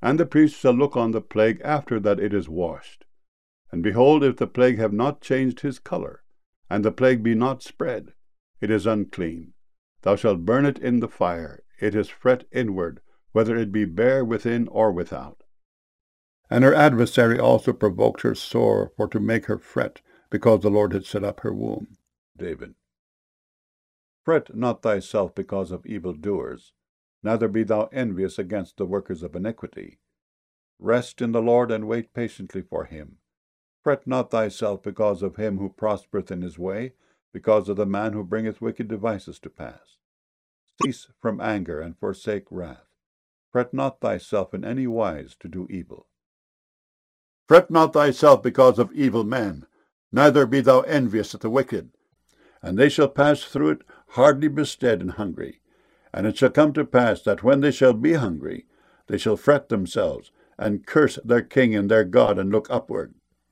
And the priest shall look on the plague after that it is washed. And behold, if the plague have not changed his colour, and the plague be not spread, it is unclean. Thou shalt burn it in the fire. It is fret inward, whether it be bare within or without. And her adversary also provoked her sore, for to make her fret, because the Lord had set up her womb. David. Fret not thyself because of evildoers, neither be thou envious against the workers of iniquity. Rest in the Lord, and wait patiently for him. Fret not thyself because of him who prospereth in his way, because of the man who bringeth wicked devices to pass. Cease from anger, and forsake wrath. Fret not thyself in any wise to do evil. Fret not thyself because of evil men, neither be thou envious at the wicked. And they shall pass through it hardly bestead and hungry. And it shall come to pass that when they shall be hungry, they shall fret themselves, and curse their king and their God, and look upward.